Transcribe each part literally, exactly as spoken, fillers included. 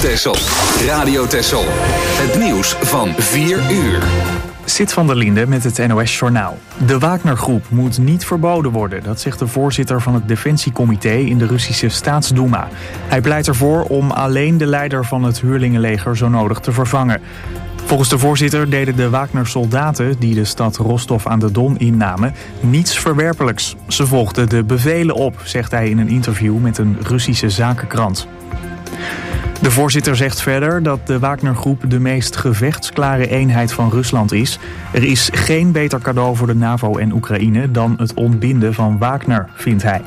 Texel. Radio Texel. Het nieuws van vier uur. Sit van der Linde met het N O S-journaal. De Wagner-groep moet niet verboden worden, dat zegt de voorzitter van het Defensiecomité in de Russische Staatsduma. Hij pleit ervoor om alleen de leider van het huurlingenleger zo nodig te vervangen. Volgens de voorzitter deden de Wagner-soldaten die de stad Rostov aan de Don innamen niets verwerpelijks. Ze volgden de bevelen op, zegt hij in een interview met een Russische zakenkrant. De voorzitter zegt verder dat de Wagner-groep de meest gevechtsklare eenheid van Rusland is. Er is geen beter cadeau voor de NAVO en Oekraïne dan het ontbinden van Wagner, vindt hij.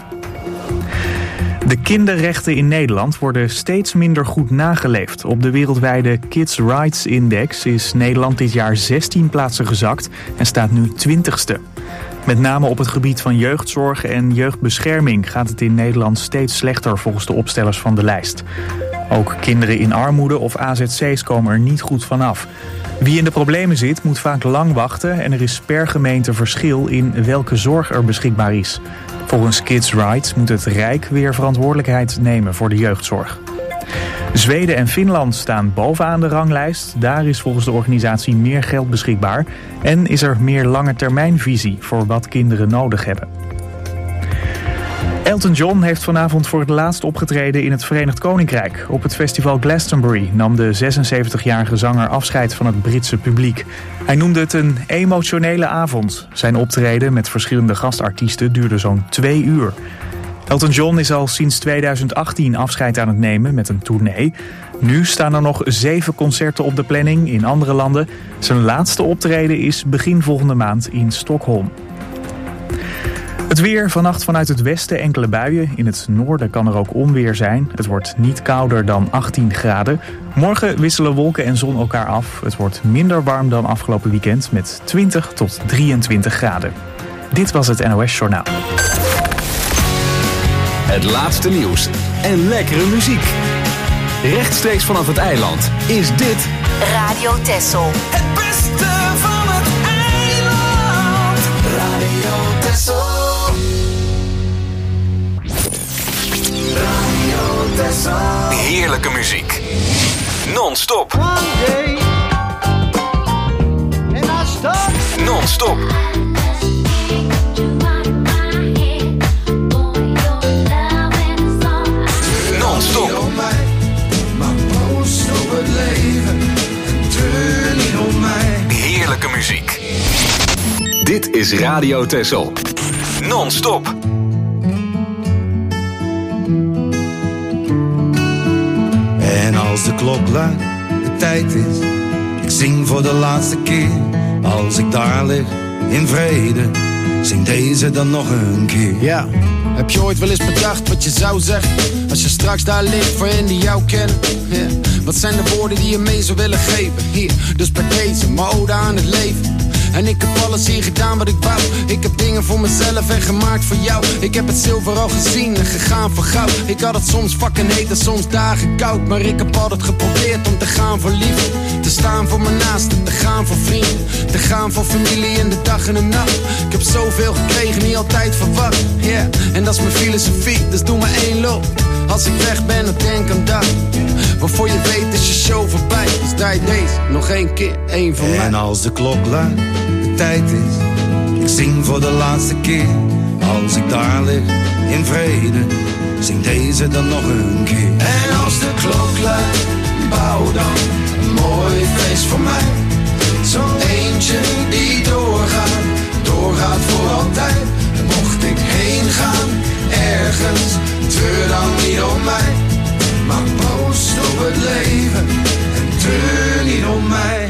De kinderrechten in Nederland worden steeds minder goed nageleefd. Op de wereldwijde Kids Rights Index is Nederland dit jaar zestien plaatsen gezakt en staat nu twintigste. Met name op het gebied van jeugdzorg en jeugdbescherming gaat het in Nederland steeds slechter volgens de opstellers van de lijst. Ook kinderen in armoede of A Z C's komen er niet goed vanaf. Wie in de problemen zit moet vaak lang wachten en er is per gemeente verschil in welke zorg er beschikbaar is. Volgens Kids Rights moet het Rijk weer verantwoordelijkheid nemen voor de jeugdzorg. Zweden en Finland staan bovenaan de ranglijst. Daar is volgens de organisatie meer geld beschikbaar en is er meer langetermijnvisie voor wat kinderen nodig hebben. Elton John heeft vanavond voor het laatst opgetreden in het Verenigd Koninkrijk. Op het festival Glastonbury nam de zesenzeventigjarige zanger afscheid van het Britse publiek. Hij noemde het een emotionele avond. Zijn optreden met verschillende gastartiesten duurde zo'n twee uur. Elton John is al sinds tweeduizend achttien afscheid aan het nemen met een tournee. Nu staan er nog zeven concerten op de planning in andere landen. Zijn laatste optreden is begin volgende maand in Stockholm. Het weer, vannacht vanuit het westen enkele buien. In het noorden kan er ook onweer zijn. Het wordt niet kouder dan achttien graden. Morgen wisselen wolken en zon elkaar af. Het wordt minder warm dan afgelopen weekend met twintig tot drieëntwintig graden. Dit was het N O S-journaal. Het laatste nieuws en lekkere muziek. Rechtstreeks vanaf het eiland is dit Radio Texel. Het beste van het eiland. Radio Texel. Radio Texel. Heerlijke muziek. Non-stop. Non-stop. Non-stop. Heerlijke muziek. Dit is Radio Texel. Non-stop. En als de klok luidt, de tijd is, ik zing voor de laatste keer. Als ik daar lig, in vrede, zing deze dan nog een keer. Ja, heb je ooit wel eens bedacht wat je zou zeggen als je straks daar ligt voor hen die jou kennen? Yeah. Wat zijn de woorden die je mee zou willen geven? Hier, dus bij deze, mijn ode aan het leven. En ik heb alles hier gedaan wat ik wou. Ik heb dingen voor mezelf en gemaakt voor jou. Ik heb het zilver al gezien en gegaan voor goud. Ik had het soms fucking heet en soms dagen koud. Maar ik heb altijd geprobeerd om te gaan voor liefde. Te staan voor mijn naasten, te gaan voor vrienden. Te gaan voor familie in de dag en de nacht. Ik heb zoveel gekregen, niet altijd verwacht. Yeah, en dat is mijn filosofie, dus doe maar één loop. Als ik weg ben, dan denk aan dat. Waarvoor je weet is je show voorbij. Dus draai deze nog één keer, één van mij. En als de klok luidt, de tijd is, ik zing voor de laatste keer. Als ik daar lig, in vrede, zing deze dan nog een keer. En als de klok luidt, bouw dan een mooi feest voor mij. Zo'n eentje die doorgaat, doorgaat voor altijd. En mocht ik heen gaan, ergens, treur dan niet om mij. Maar proost op het leven en treur niet om mij.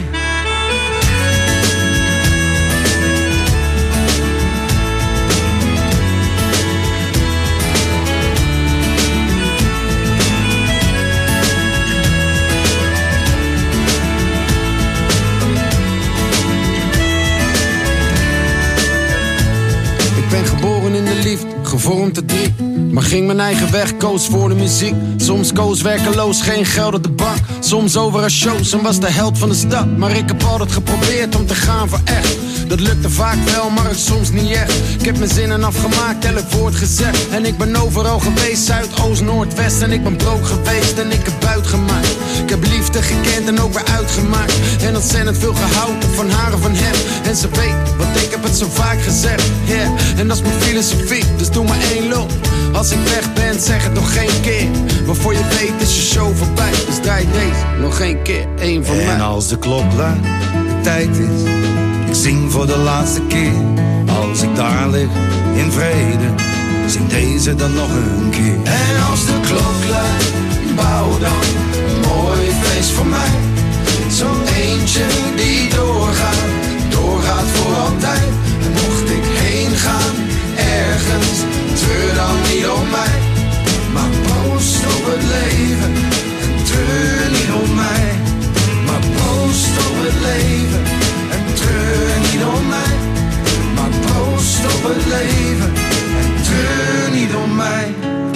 Ik ben geboren in de liefde, gevormd te drie. Maar ging mijn eigen weg, koos voor de muziek. Soms koos werkeloos, geen geld op de bank. Soms over een shows en was de held van de stad. Maar ik heb altijd geprobeerd om te gaan voor echt. Dat lukte vaak wel, maar het soms niet echt. Ik heb mijn zinnen afgemaakt, elk woord gezegd. En ik ben overal geweest, Zuid, Oost, Noord, West. En ik ben broke geweest en ik heb buit gemaakt. Ik heb liefde gekend en ook weer uitgemaakt. En ontzettend veel gehouden van haar en van hem. En ze weet, want ik heb het zo vaak gezegd. Yeah, en dat is mijn filosofie, dus doe maar één loop. Als ik weg ben, zeg het nog geen keer. Maar voor je weet is je show voorbij. Dus draai deze nog geen keer, één van mij. En als de klok luidt, de tijd is. Ik zing voor de laatste keer. Als ik daar lig, in vrede. Zing deze dan nog een keer. En als de klok luidt, bouw dan een mooi feest voor mij. Zo'n eentje die doorgaat, doorgaat voor altijd. En mocht ik heen gaan, ergens, treur dan niet om mij. Maar proost op het leven en treur niet om mij. Maar proost op het leven en treur niet om mij. Maar proost op het leven en treur niet om mij.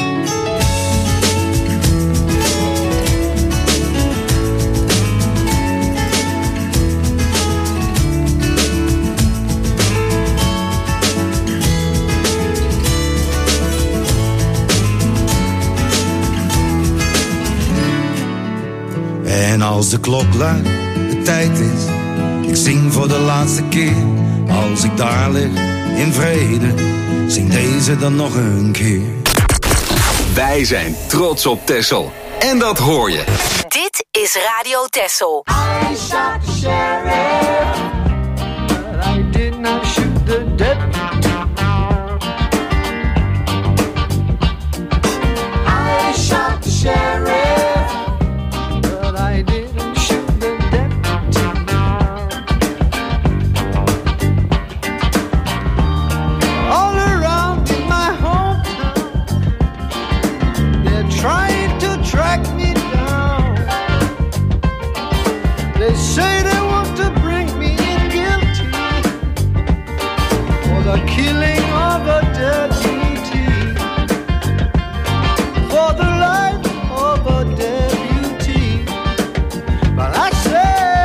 En als de klok luidt, de tijd is. Ik zing voor de laatste keer. Als ik daar lig, in vrede. Zing deze dan nog een keer. Wij zijn trots op Texel. En dat hoor je. Dit is Radio Texel. I shot the sheriff, but I did not shoot the deputy. I shot the sheriff, but I didn't shoot the deputy. All around in my hometown, they're trying to track me down. They say they want to bring me in guilty for the killing of a deputy, for the life of a deputy. But I say,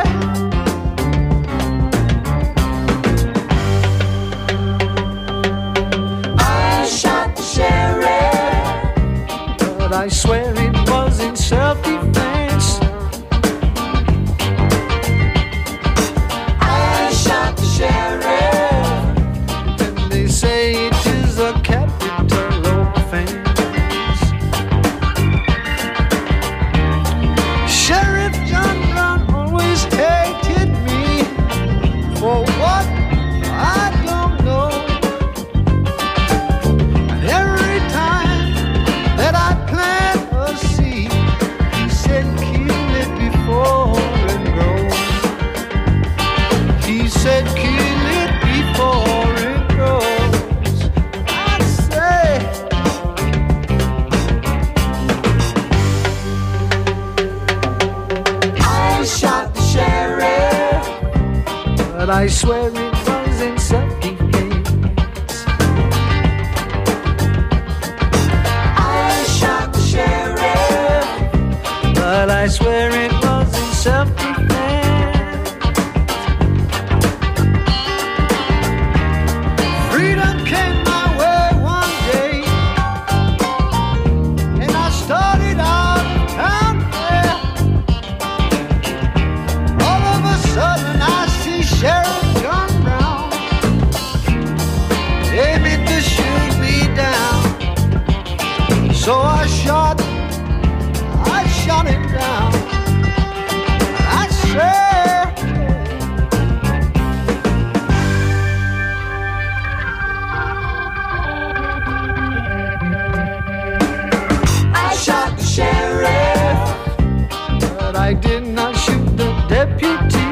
I shot the sheriff, but I swear it was in self-defense. I shot the sheriff, and they say it is a capital offense. Sheriff John Brown always hated me for what I don't know. And every time that I plant a seed, he said kill it before it grows. He said kill it before it grows. I say, I shot the sheriff, but I swear it was in self-defense. I shot the sheriff, but I swear it was in self-defense. Freedom came my way one day, and I started out down there. All of a sudden I see Sheriff John Brown aiming to shoot me down. So I shot, I shot him down. I said, I shot the sheriff, but I did not shoot the deputy.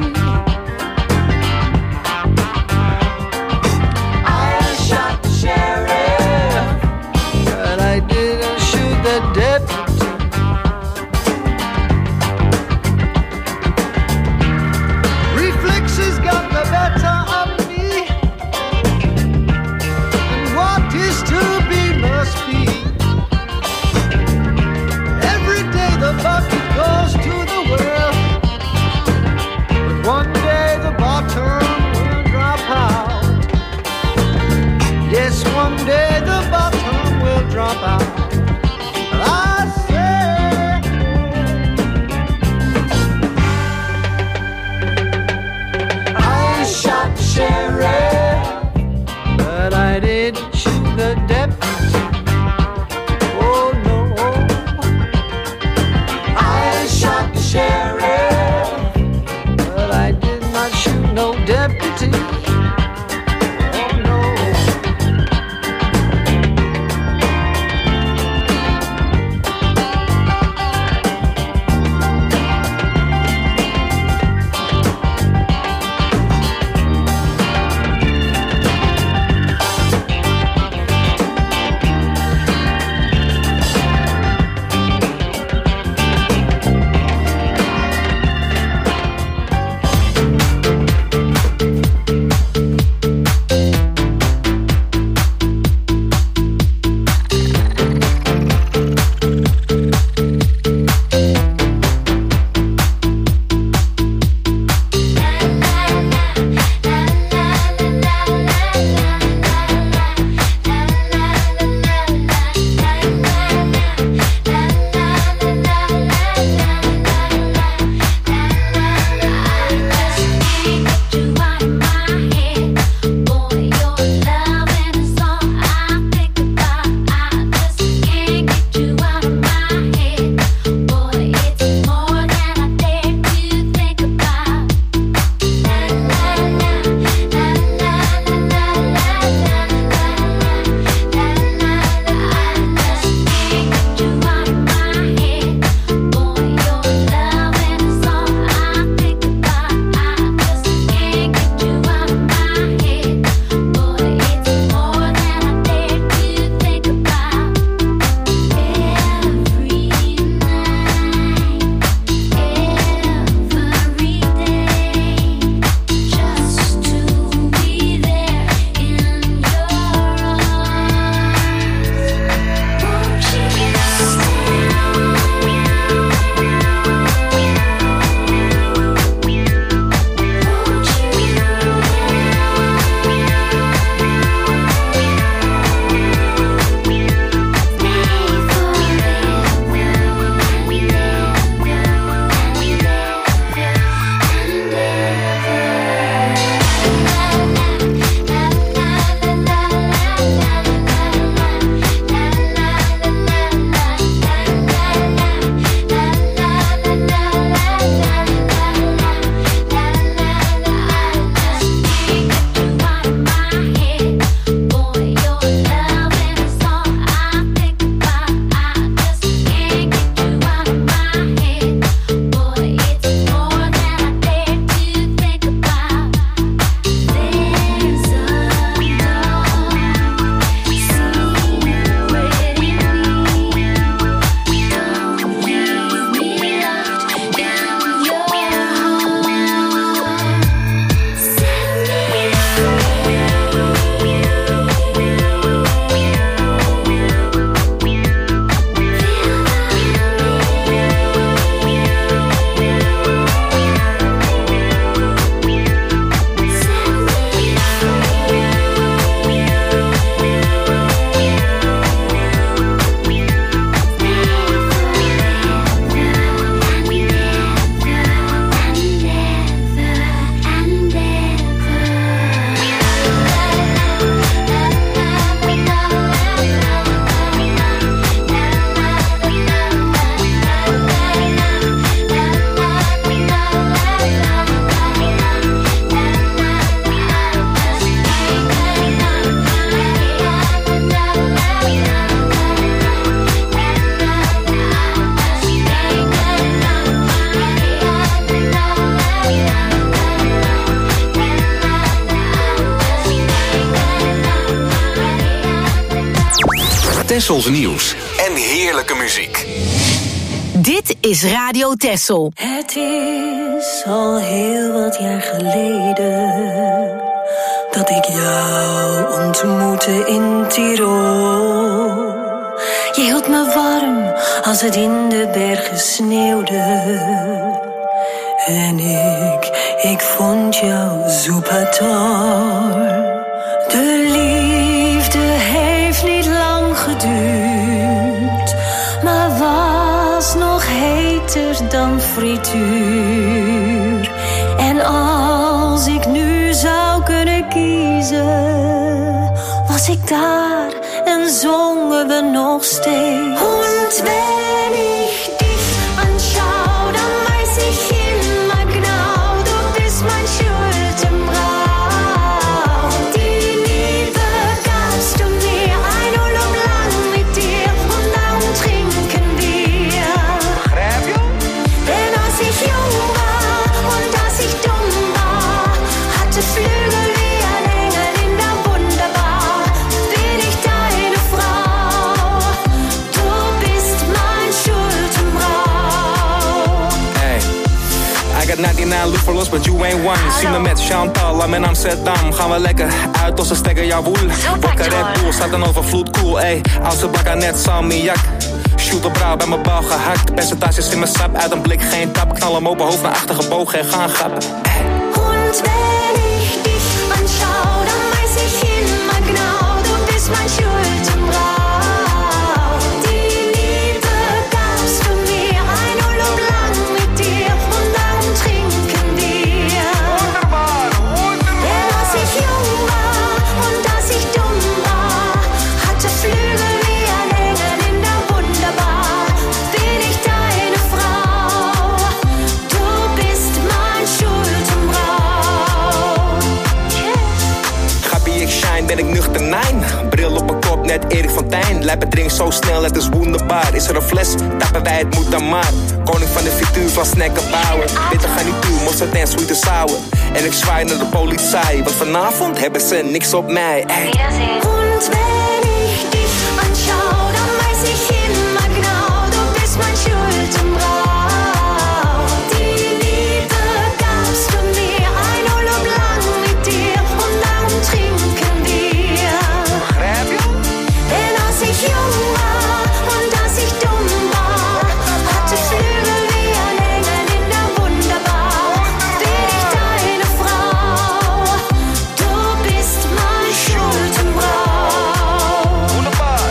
I shot the sheriff, but I didn't shoot the deputy. one day the bottom will drop out. I say I shot the sheriff, but I didn't shoot the deputy. Oh no, I shot the sheriff, but I did not shoot no deputy. Tessels nieuws en heerlijke muziek. Dit is Radio Tessel. Het is al heel wat jaar geleden dat ik jou ontmoette in Tirol. Je hield me warm als het in de bergen sneeuwde. En ik, ik vond jou super toll. De liefde heeft beter dan frituur. En als ik nu zou kunnen kiezen, was ik daar en zongen we nog steeds. Und wenn ich dich anschau, dann weiß ich immer genau, du bist mein Schuldenbrau. Die Liebe gabst du mir, ein Urlaub lang mit dir und darum trinken wir. Begrijp je? Denn als ich jung war und als ich dumm war, hatte Flügel wie ein Engel in der Wunderbar. Bin ich deine Frau, du bist mein Schuldenbrau. Hey, I got ninety-nine look for lost, but you ain't one. Zie me met Chantal, I'm in Amsterdam. Gaan we lekker uit als ze stekken jouw woel. Wakker Red Bull, staat een overvloed, cool, ey. Als ze bakken net salmiak. Shoot op brouw bij mijn bal gehakt. Percentages in mijn sap, uit een blik geen tap. Knal hem open, hoofd naar achter gebogen en gaan grappen. Und wenn ich dich anschau, dann weiß ich immer genau, du bist mein Schuldenbrau. Die Liebe gabst du mir, ein Urlaub lang mit dir und darum trinken wir. Denn als ich jung war und als ich dumm war, hatte Flügel wie ein Engel in der Wunderbar. Bin ich deine Frau, du bist mein Schuldenbrau. Gappie, ik shine, ben ik nuchter, nein. Bril op mijn kop, net Erik van Tijn. Lijpen drink zo snel, het is wonderbaar. Is er een fles, tappen wij het moet dan maar. Koning van de frituur, van snacken bouwen. Bitter garnituur, mosterd en sweet and sour. En ik zwaai naar de politie, want vanavond hebben ze niks op mij. Ey. Und wenn ich dich anschau, dann weiß ich immer genau, du bist mein Schuldenbrau. Die Liebe gabst du mir, ein Urlaub lang mit dir und darum trinken wir. Begrijp je? Denn als ich jung war und als ich dumm war, hatte Flügel wie ein Engel in der Wunderbar. Bin ich deine Frau, du bist mein Schuldenbrau. Wunderbar.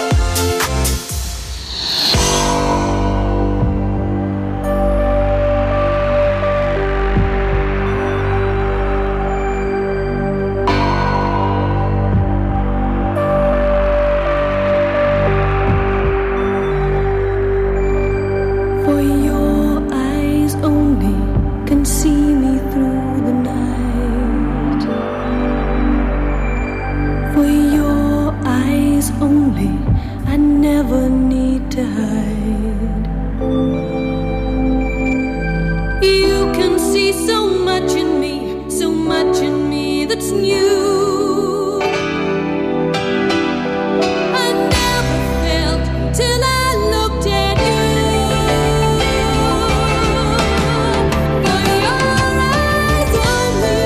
For your eyes only can see me through the night. For your eyes only, I never need to hide. You can see so much in me, so much in me that's new. I never felt till I looked at you. For your eyes only,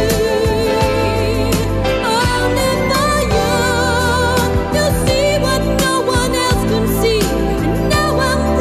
only for you. You see what no one else can see, and now I'm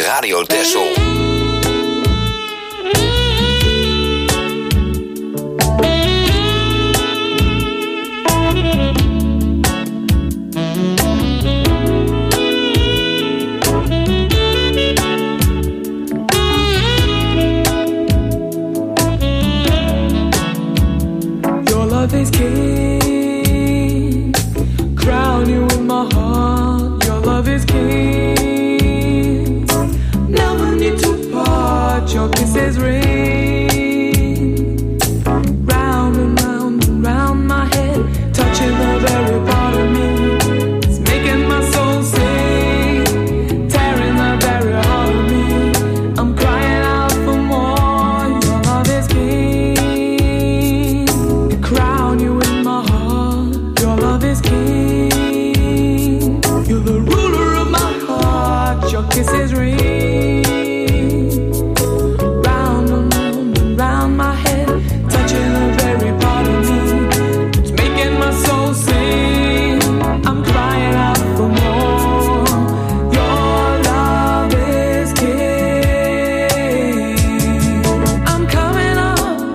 Radio Texel. Your love is king, crown you in my heart. Your love is king, never need to part. Your kisses ring, round and round and round my head, touching the very part of me. It's making my soul sing, tearing the very heart of me. I'm crying out for more. Your love is king, crown you in my heart. Your love is king, you're the ruler of my heart. Your kisses ring, round and round and round my head, touching the very part of me. It's making my soul sing, I'm crying out for more. Your love is king, I'm coming up,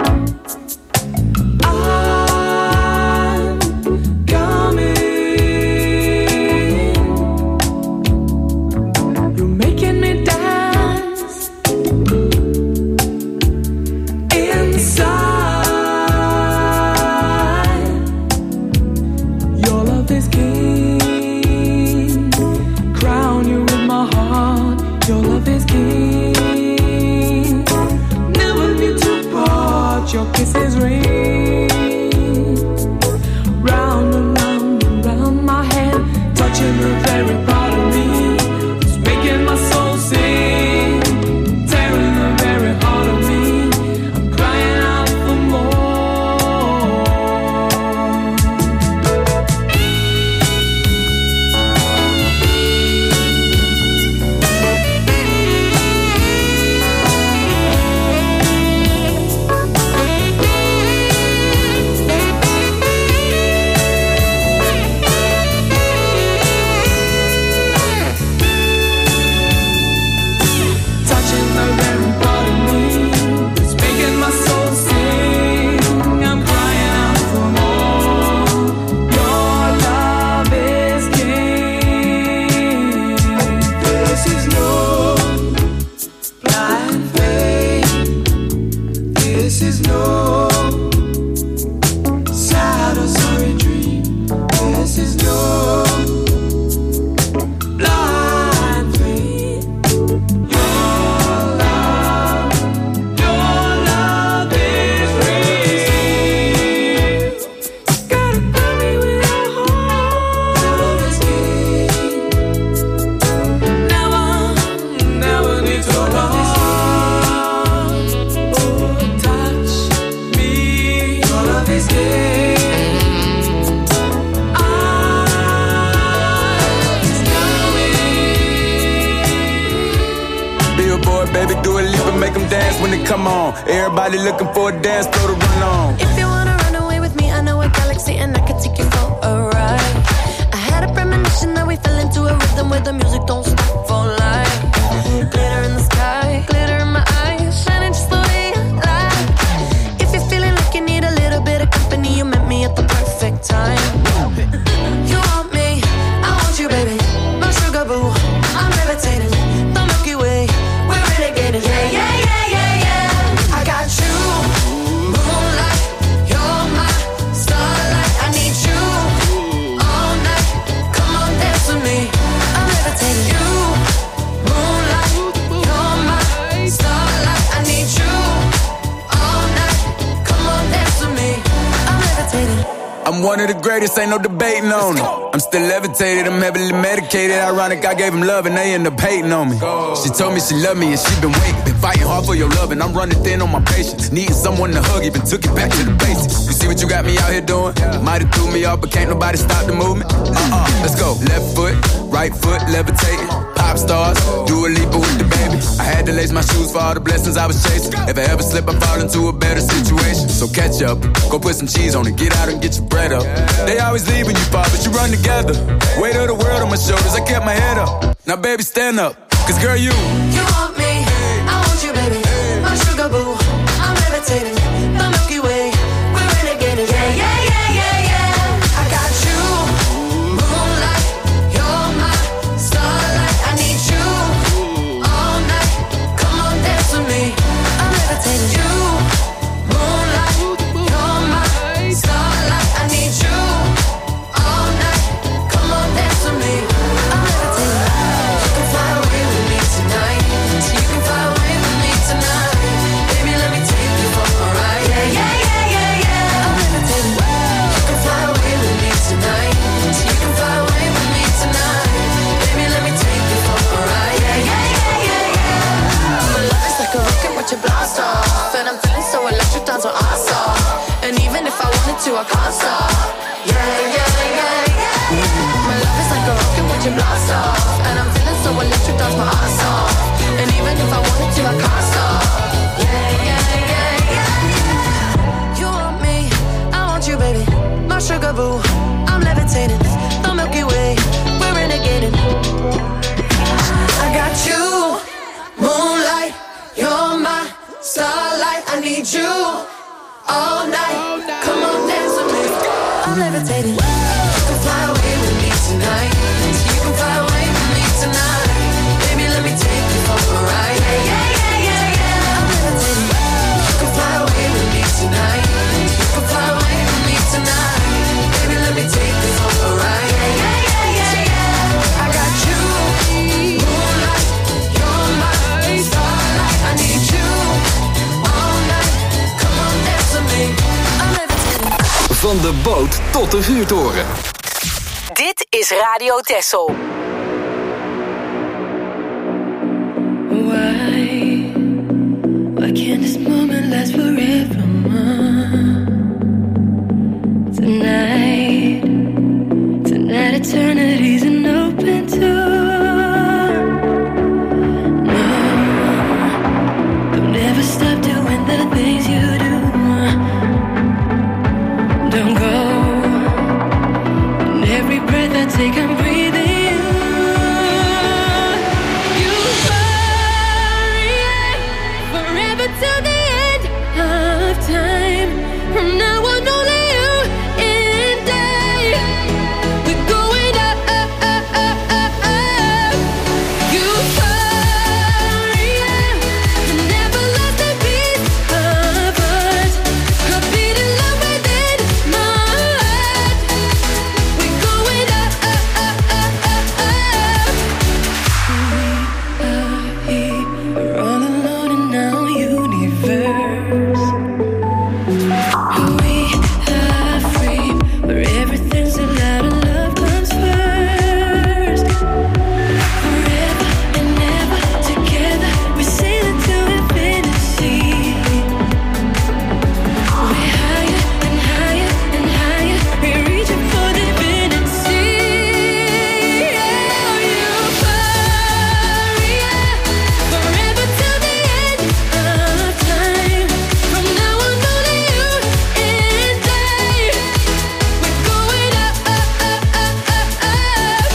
I'm coming. You're making me dance inside. Your love is king, crown you with my heart. Your love is king, never need to part. Your kisses ring, round and round and round my head, touching the very part of me. It's making my soul sing, tearing the very heart of me. I'm crying out for more. Touching the very part of me, it's making my soul sing. I'm crying out for more. Your love is king. This is no blind faith. This is no sad or sorry dream. This is no blind faith. Your love, your love is real. Gotta find me with your heart. Your love is king, never, never need to part. Oh, touch me. Your love is king. I'm coming. Billboard, baby, do a leap and make them dance when they come on. Everybody looking for a dance floor to run on. If you wanna run away with me, I know a galaxy and I can take you for a ride. I had a premonition that we fell into a rhythm where the music don't stop for life. Glitter in the sky, glitter in my eyes, shining just the way I like. If you're feeling like you need a little bit of company, you met me at the perfect time. You want me, I want you, baby. My sugar boo, I'm levitating. The Milky Way, we're renegading. Yeah, yeah, yeah, yeah, yeah. I got you, moonlight. You're my starlight. I need you all night. Come on, dance with me. I'm levitating. You, moonlight. You're my starlight. I need you all night. Come on, dance with me. I'm levitating. I'm one of the greatest, ain't no debating on it. I'm still levitated, I'm heavily medicated. Ironic, I gave him love and they end up hating on me. She told me she loved me and she been waiting. Been fighting hard for your love and I'm running thin on my patience. Needing someone to hug, even took it back to the basics. You see what you got me out here doing? Might have threw me off, but can't nobody stop the movement. Uh-uh, let's go. Left foot, right foot, levitating. Pop stars, do a leap with the baby. I had to lace my shoes for all the blessings I was chasing. If I ever slip, I fall into a better situation. So catch up, go put some cheese on it, get out and get your bread up. They always leave when you fall, but you run together. Weight of the world on my shoulders, I kept my head up. Now baby, stand up, cause girl, you You to, I can't stop. Yeah, yeah, yeah, yeah. My love is like a rocket watching blast off, and I'm feeling so electric, that's my ass off. And even if I wanted to, I can't stop. Yeah, yeah, yeah, yeah. You want me, I want you, baby. My sugar boo, I'm levitating. The Milky Way, we're renegading. I got you, moonlight, you're my starlight. I need you all night. Come on, dance with me. I'm levitating. You can fly away with me tonight. You can fly away with me tonight. Baby, let me take you for a ride. Yeah, yeah, yeah, yeah, yeah. I'm levitating. You can fly away with me tonight. You can fly away with me tonight. Baby, let me take you for a ride. Yeah, yeah, yeah, yeah, yeah. I got you, moonlight, you're my starlight. I need you all night. Come on, dance with me. I'm levitating. Van de boot tot de vuurtoren. Dit is Radio Texel. Why, why can't this moment last forever? Tonight, tonight eternity's an open door. No, don't ever stop doing the things you do. Don't go. And every breath I take, I'm breathing. Till the end of time. From now on, only you and I. We're going up, up, up, up, up, up. Euphoria. Never lost a piece of us. A beat in love within my heart. We're going up, up, up, up, up, up. We are here. We're all alone and now you. We are free, where everything's allowed and love comes first. Forever and ever together, we sail into infinity. We're higher and higher and higher, we're reaching for divinity. Oh, euphoria, forever till the end of time. From now on, only you and I. We're going up, up, up, up, up, up.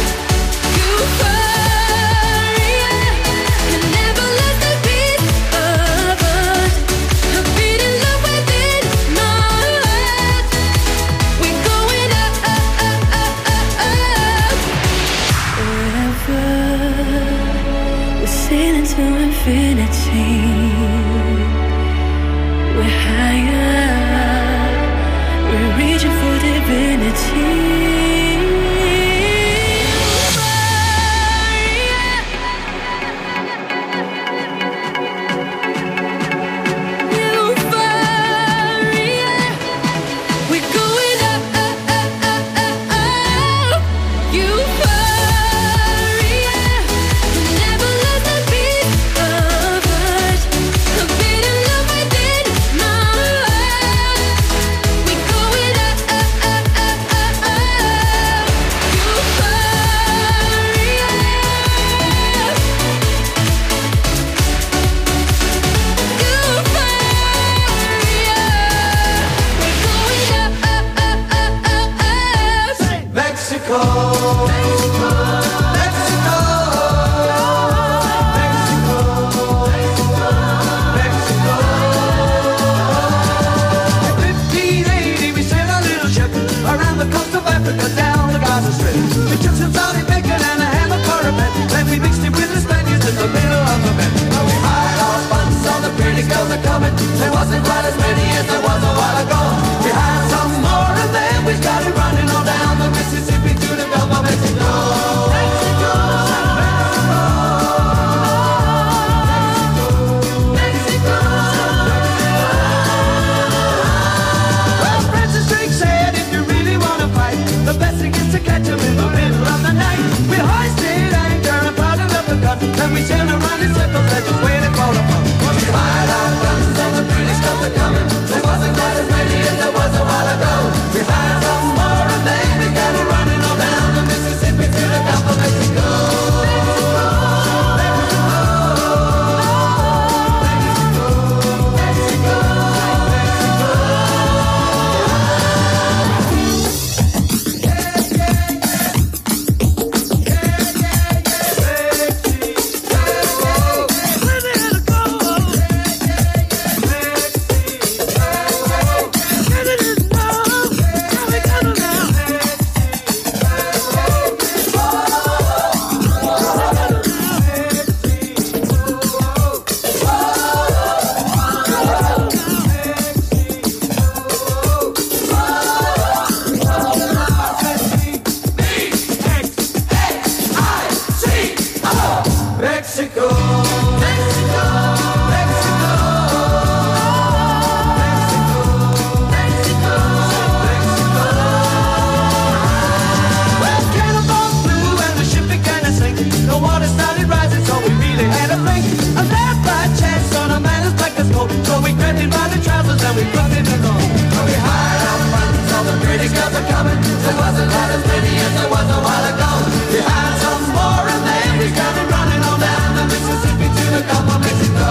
Euphoria, and never lost a piece of us. A beat in love within my heart. We're going up, up, up, up, up, up. Forever, we're sailing to infinity. We're higher, we're reaching for divinity. Euphoria, we're going up, up, up, up, up, up. Euphoria, never lost a beat of us. A beat in love within my heart. We're going up, up, up, up, up, up. Euphoria. Mexico, Mexico, Mexico, Mexico, Mexico. In fifteen eighty, we sailed a little ship around the coast of Africa, down the Gaza Strip. We took some Saudi bacon and a ham and cornbread, then we mixed it with the Spaniards in the middle of the bed. Now we hired our fun, saw the pretty girls are coming. There wasn't quite as many as there was a while ago. We hired some more and then we started running on down the Mississippi to the Gulf of Mexico. Mexico, Mexico, Mexico. Well, Francis Drake said, if you really want to fight, the best thing is to catch 'em in the are coming. There wasn't quite as many as there was a while ago. Behind some more and then we started running on down the Mississippi to the Gulf of Mexico.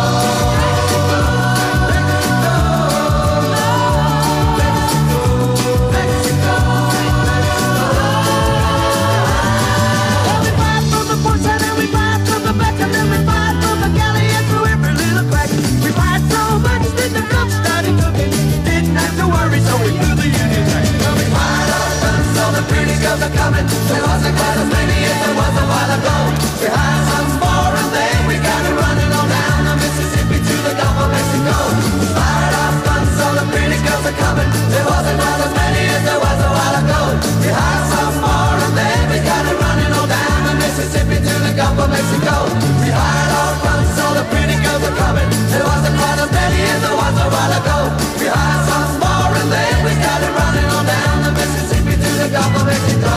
Coming. There wasn't quite as many as there was a while ago. Behind some more and then we got it running on down the Mississippi to the Gulf of Mexico. Fired off guns, so the pretty girls are coming. There wasn't quite as many as there was a while ago. Behind some more and then we got it running on down the Mississippi to the Gulf of Mexico. We hired off guns, so the pretty girls are coming. There wasn't quite as many as there was a while ago. Behind some more and then we got it running on down the Mississippi to the Gulf of Mexico.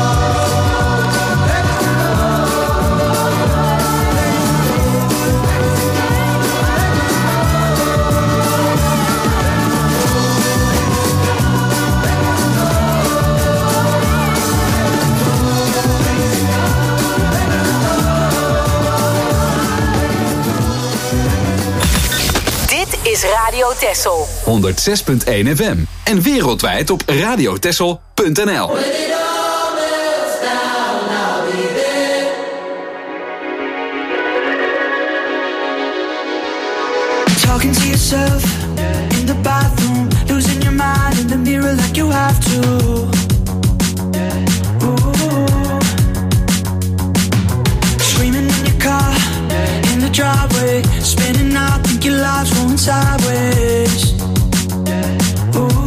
Is Radio Texel honderd zes punt één F M en wereldwijd op radiotexel punt n l. Talking to yourself in the bathroom, losing your mind in the mirror like you have to. Ooh. Screaming in your car, in the driveway, spinning out, think your life's going sideways. Ooh.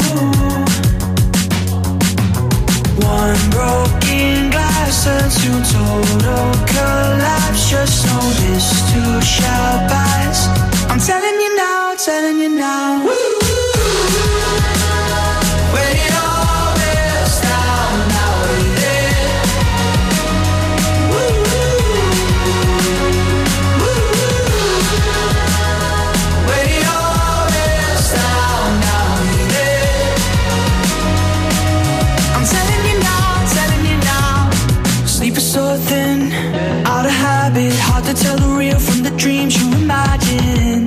One broken glass turns to total collapse. Just know this too shall pass. I'm telling you now, telling you now. Woo! When it all melts down, now we're there. Woo! Woo! When it all melts down, now we're there. I'm telling you now, telling you now. Sleep is so thin, out of habit, hard to tell the real from the dreams you imagine.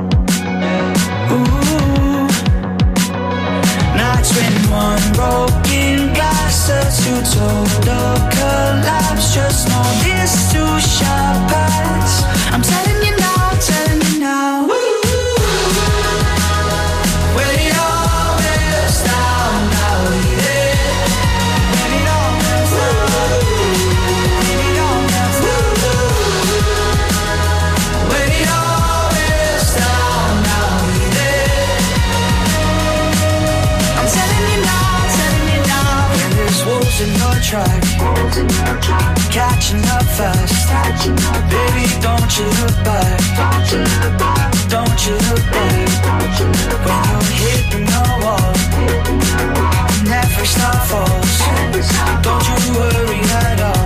Ooh. Nights when one broken glass turns to total collapse. Just know this too shall pass. I'm telling you now, telling you now. Woo. When it all melts down, now we're there. When it all melts down, when it all melts down, when it all melts down, now we're there. I'm telling you now, telling you now. When there's wolves in your track, catching up fast, baby, don't you look back, don't you look back. When you're hitting the wall, never stop falls, don't you worry at all.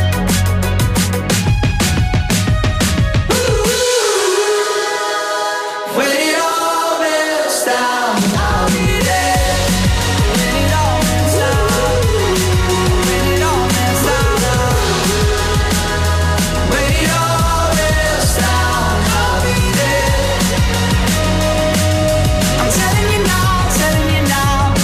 When it all melts down, I'll be there. When it all melts down, when it all melts down, when it all melts down, I'll be there. I'm telling you now, telling you now.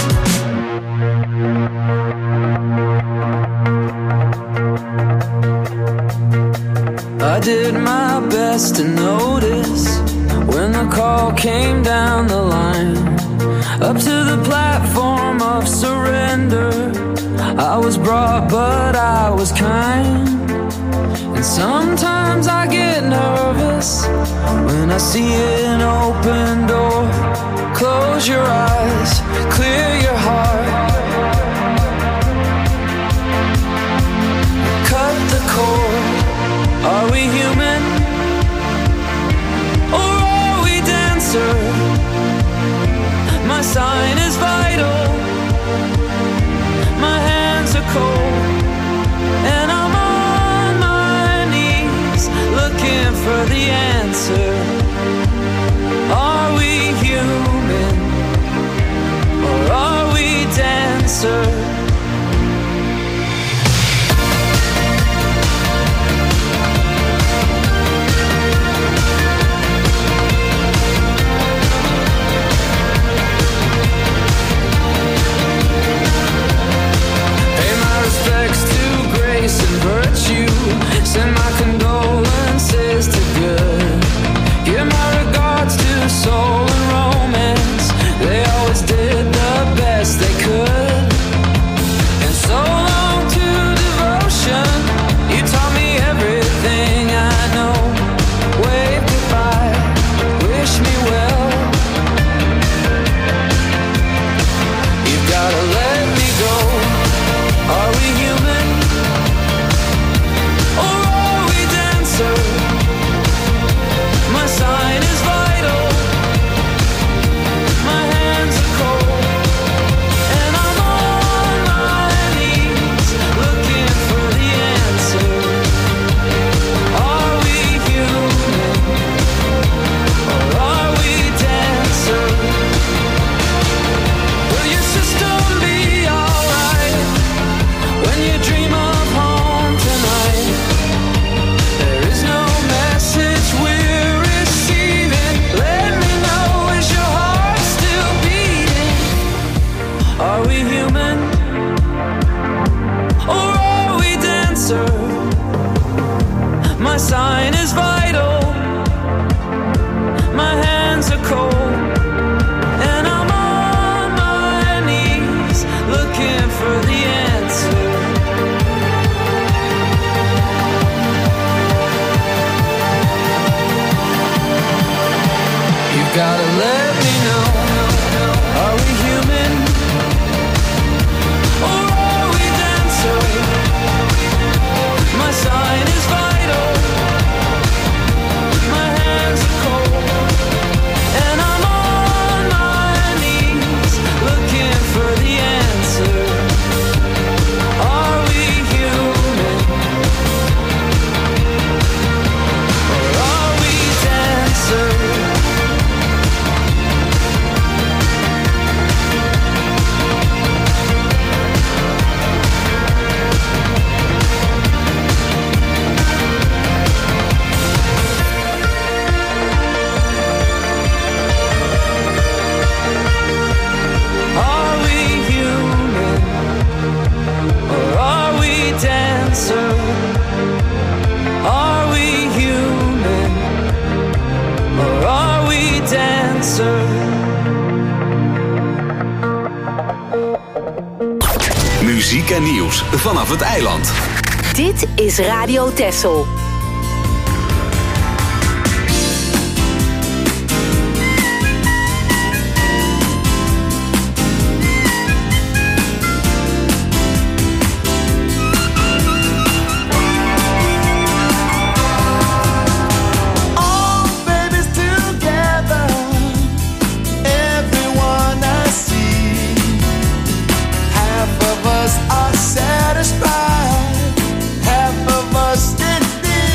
I did my best to notice when the call came down the line, up to the platform of surrender. I was brought, but I was kind. And sometimes I get nervous when I see an open door. Close your eyes, clear your heart, cut the cord. Are we human? Or are we dancer? My sign is vital. My hands are cold, and I'm on my knees looking for the answer. Are we human? Or are we dancer? human? Or are we dancer? My sign is vital. My hands are cold. And I'm on my knees looking for the answer. You've gotta let me know. Are we human? Or are we dancer? My sign is vital. My hands are cold. And I'm on my knees looking for the answer. Are we human? Or are we dancer? Are we human? Or are we dancer? Are we human? Or are we dancer? Muziek en nieuws vanaf het eiland. Dit is Radio Texel. All babies together, everyone I see. Half of us are satisfied, half of us didn't need.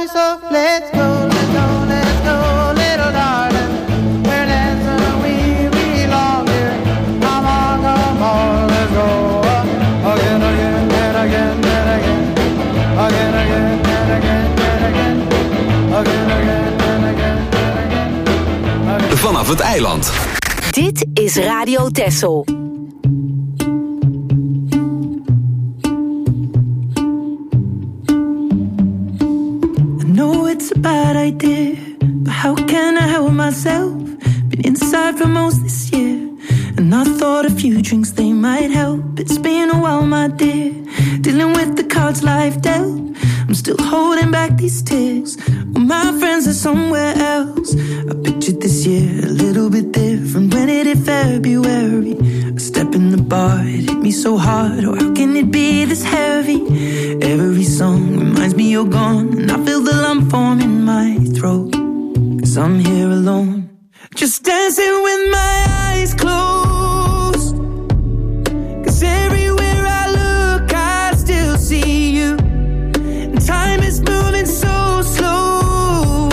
body, so let's go, let's go, let's go, little darling. We're dancing and we belong here. Come on, come on, let's go. Again, again, and again, and again. Again, again, and again, and again. Again, again, and again, and again. Vanaf het eiland. Dit is Radio Texel. It's a bad idea, but how can I help myself? Been inside for most this year, and I thought a few drinks they might help. It's been a while, my dear, dealing with the cards life dealt. I'm still holding back these tears, well, my friends are somewhere else. I pictured this year a little bit different when it hit February. A step in the bar, it hit me so hard. Oh, how can it be this heavy? Every song reminds me you're gone, and I feel the lump form in my throat. Cause I'm here alone, just dancing with my eyes closed. Cause everywhere I look I still see you, and time is moving so slow,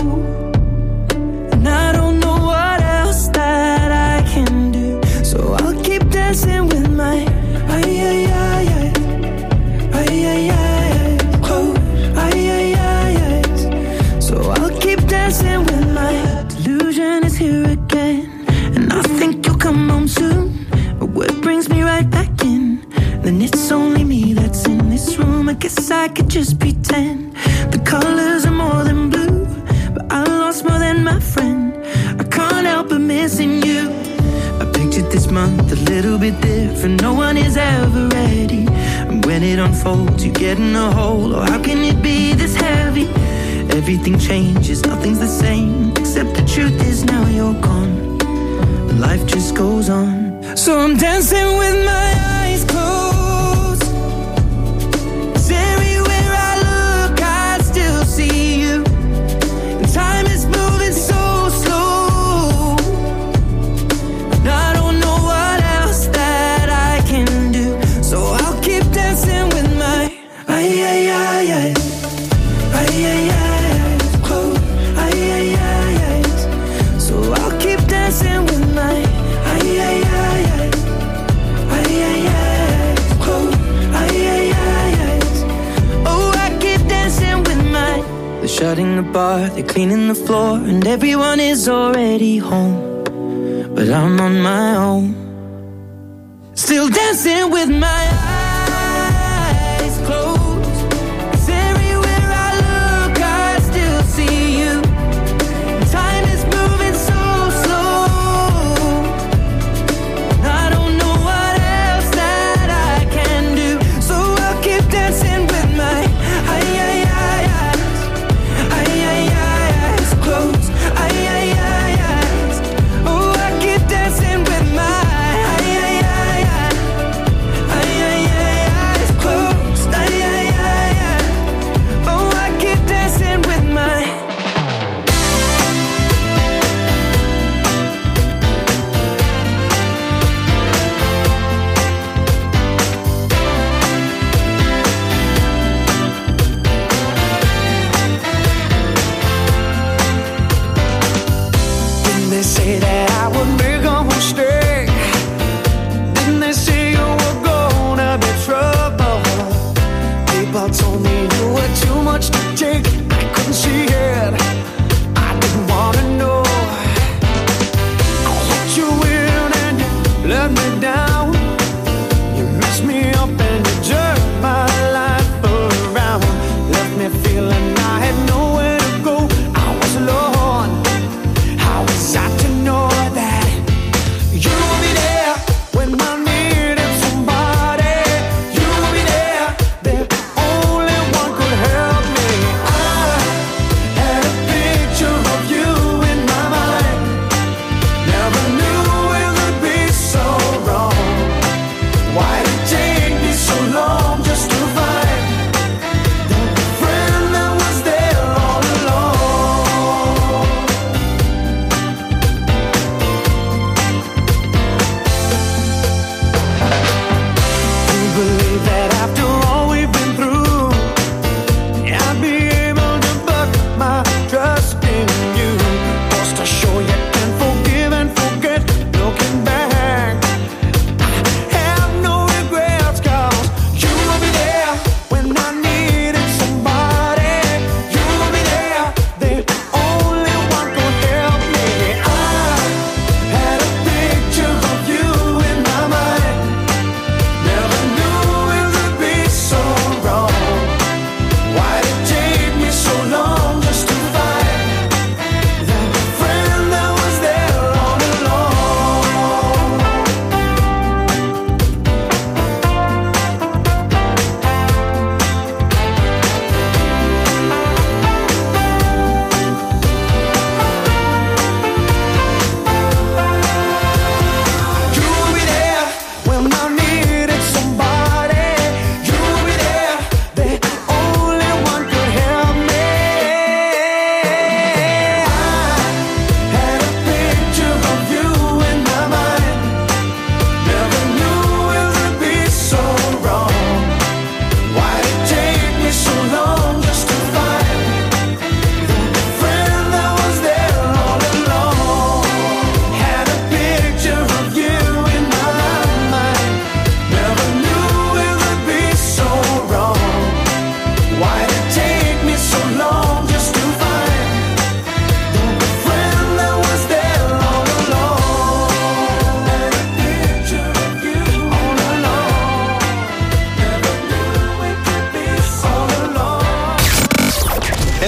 and I don't know what else that I can do. So I'll keep dancing with my ay ay ay ay ay ay ay close ay ay ay ay. So I'll keep dancing with my delusion is here again, and I think you'll come home soon. But what brings me right back in? Then it's only me that's in this room. I guess I could just pretend the colors are more than blue, but I lost more than my friend. I can't help but missing you. I pictured this month a little bit different. No one is ever ready, and when it unfolds you get in a hole. Oh, how can it be this heavy? Everything changes, nothing's the same, except the truth is now you're gone, and life just goes on. So I'm dancing with my eyes closed, 'cause everywhere I look I still see you, and time is moving so slow, and I don't know what else that I can do. So I'll keep dancing with my ay ay ay ay ay ay ay. Dancing with my ay ay ay ay ay ay ay close ay ay ay ay. Oh, I keep dancing with my. They're shutting the bar, they're cleaning the floor, and everyone is already home, but I'm on my own, still dancing with my eyes closed. 'Cause everywhere I look I still see you. Time is moving so ay, ay,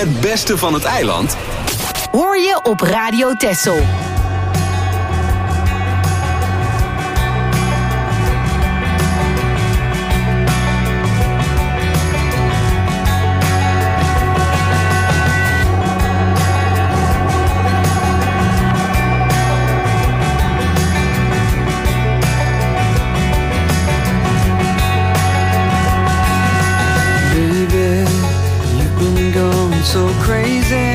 Het beste van het eiland hoor je op Radio Texel. So crazy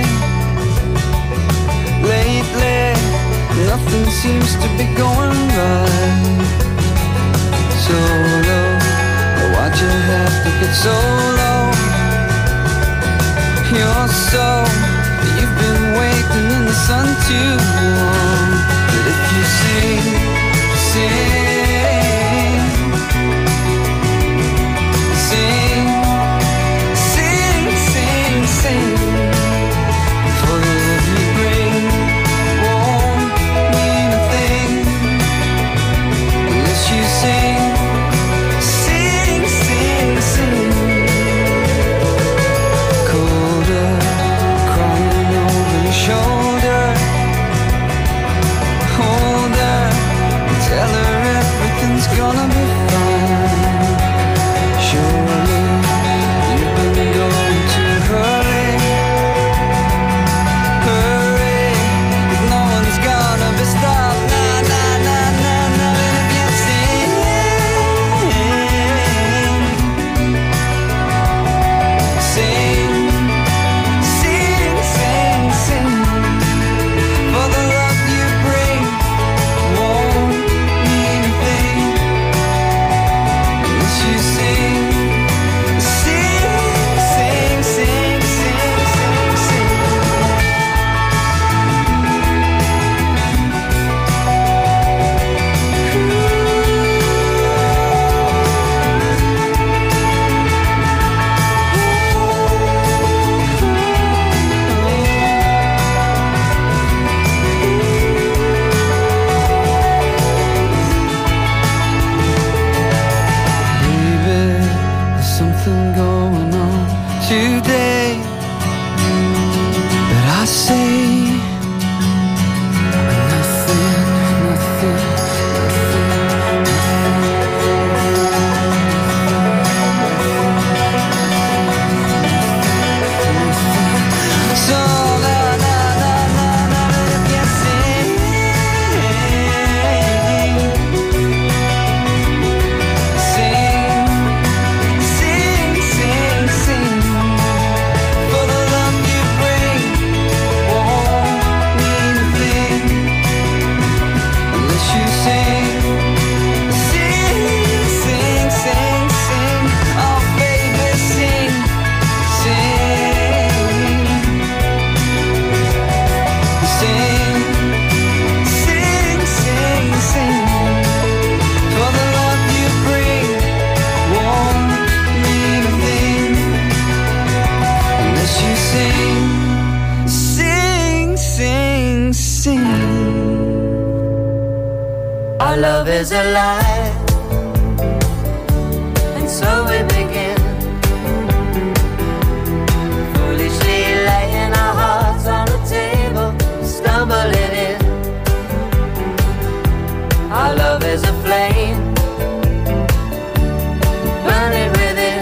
lately, nothing seems to be going right. So low, why'd you have to get so low? You're so, you've been waiting in the sun too long. But if you sing, sing, sing, sing, for the love you bring won't mean a thing unless you sing, sing, sing, sing. Colder, crying over your shoulder. Hold her and tell her everything's gonna be fine. Surely you've been going too hurry, hurry, 'cause no one's gonna be stopped. Nah, nah, nah, nah, nah. And if you sing, sing, sing, sing, sing, for the love you bring won't mean a thing unless you sing. Today that I say nothing, nothing, nothing, nothing. So la la la la la, if you sing, sing, sing, sing, sing. Our love is a lie, and so we begin, foolishly laying our hearts on the table, stumbling in. Our love is a flame, burning within.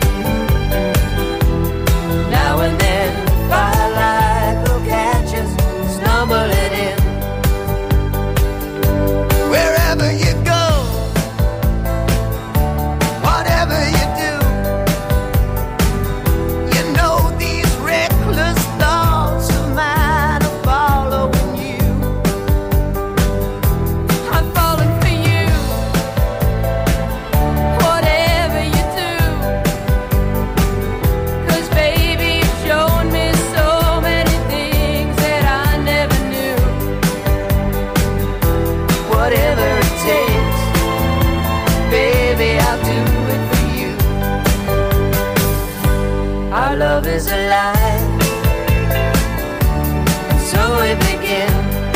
Now and then, firelight will catch us, stumbling in. Wherever you go, whatever you do, you know these reckless thoughts of mine are following you. I'm falling for you, whatever you do, 'cause baby you've shown me so many things that I never knew. Whatever it takes, baby, I'll do it for you. Our love is alive, and so we begin,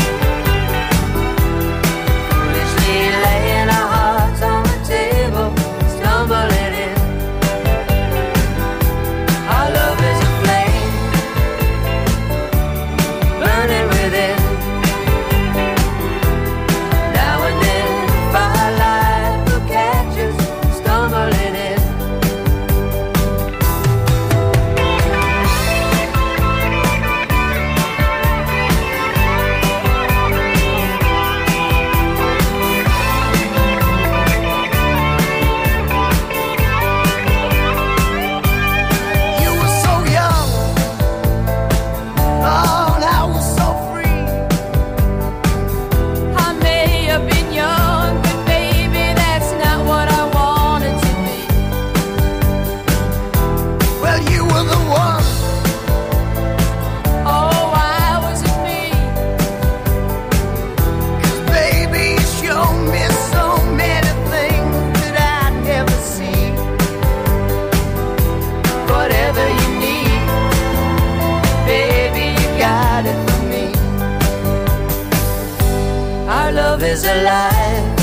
foolishly laying our hearts on the table, stumbling in. Our love is a flame, is alive.